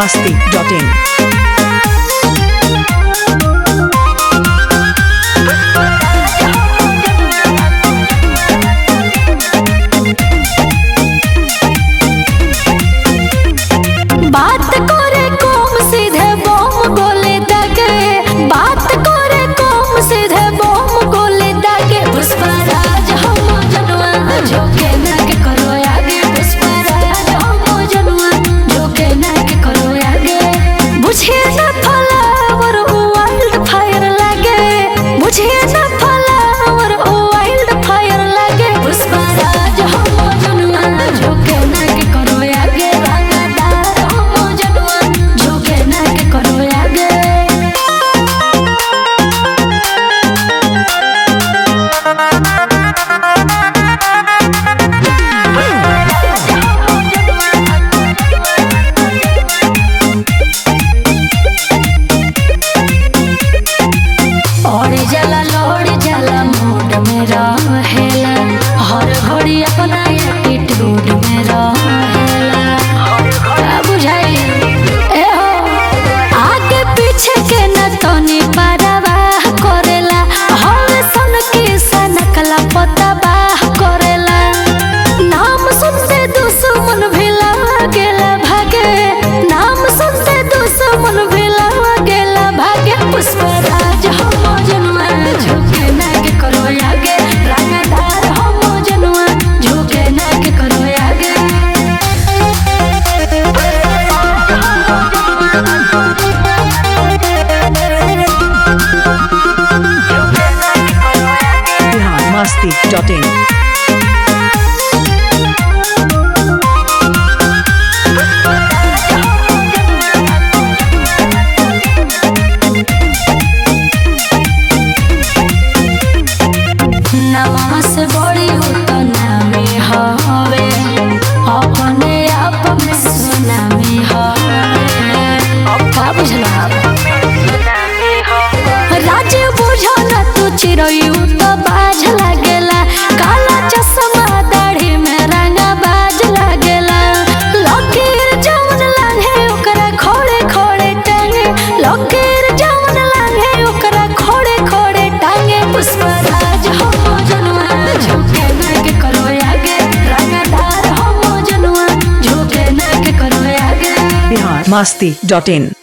biharmasti.in बात करे कम सीधे बम गोले दागे, बात करे कम सीधे बम गोले दागे। पुष्पराज हम जनवा झोंके ना के करो आगे, पुष्पराज हम जनवा झोंके ना के करो आगे। बुझे ना फ्लावर ओ वाइल्ड फायर लागे, बुझे ना फ्लावर ओ वाइल्ड फायर लागे। पुष्पराज हम जनवा झोंके ना के करो आगे, रंगदार हम जनवा झोंके ना के करो आगे। और जला लोड़ जला मूड में रहेला, हर घड़ी अपना एटीट्यूड में रहेला। का बुझाई ए हो आगे पीछे के न तनी परवाह करेला, हर सन की सनकला पतवाह करेला। नाम सुनते दुश्मन भी लागेला भागे, नाम सुनते दुश्मन भी लागेला भागे। पुष्पराज हम जनवा झोंके ना के करो आगे, रंगदार हम जनवा झोंके ना के करो आगे। biharmasti.in नवा से बड़ी उतना में हवे, अपने आप में सुनामी हवे। का बुझला राज बुझो न तू चिरई तो बाज लागेला, काला चश्मा दाढ़ी में रंगा बाज लागेला। लकीर जौन लागे ओकरा खोड़े खोड़े टांगे, लकीर जौन लागे ओकरा खोड़े खोड़े टांगे। पुष्पराज हम जनवा झोंके ना के करो आगे, रंगदार हम जनवा झोंके ना के करो आगे। biharmasti.in